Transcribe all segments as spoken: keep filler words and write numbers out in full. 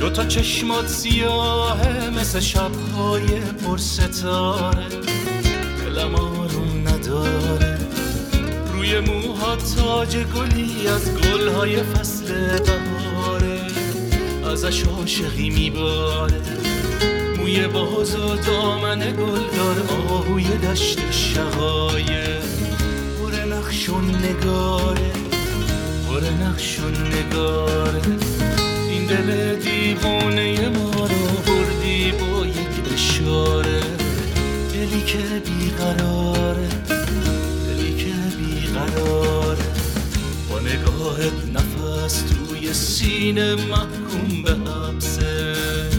دوتا چشمات سیاهه مثل شبهای پر ستاره، دلم آروم نداره. روی موها تاج گلی از گلهای فصل بهاره، ازش عاشقی میباره. موی باز و دامن گلدار، آهوی دشت شقایق، پر نقش و نگاره، پر نقش و نگاره. این دل دیوانه ما رو بردی با یک اشاره، دلی که بیقراره، دلی که بیقراره. با نگاهت نفس توی سینه محکوم به حبسه،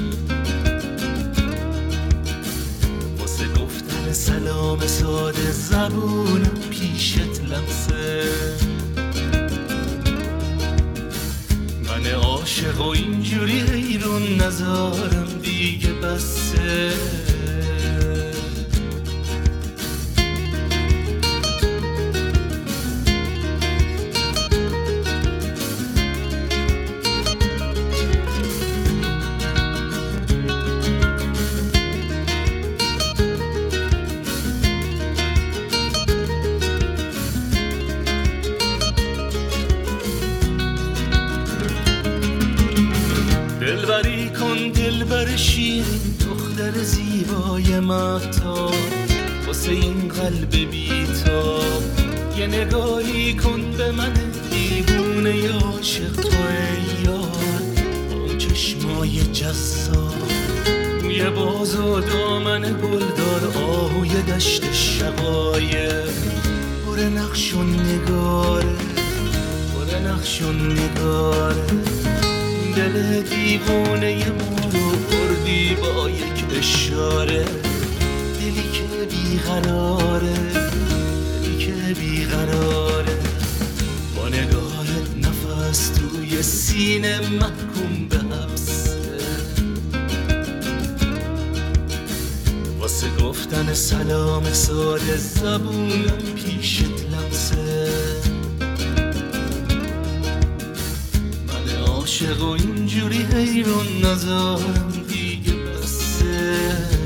واسه گفتن سلام ساده زبونم پیشت لمسه. من عاشق و اینجوری حیرون نذارم دیگه بسه. دلبری کن دلبر شیرین، دختر زیبای مهتاب، واسه این قلب بیتاب. یه نگاهی کن به من دیوونه عاشق تو ای یار، با اون چشمای جذاب. موی باز و دامن گلدار، آهوی دشت شقایق، پر نقش و نگاره، پر نقش و نگاره. دل دیوانه ما رو بردی با یک اشاره، دلی که بیقراره، دلی که بیقراره. با نگاهت نفس توی سینه محکوم به حبسه، واسه گفتن سلام ساده زبونم پیشت لمسه. عاشق و اینجوری حیرون نذارم دیگه بسه.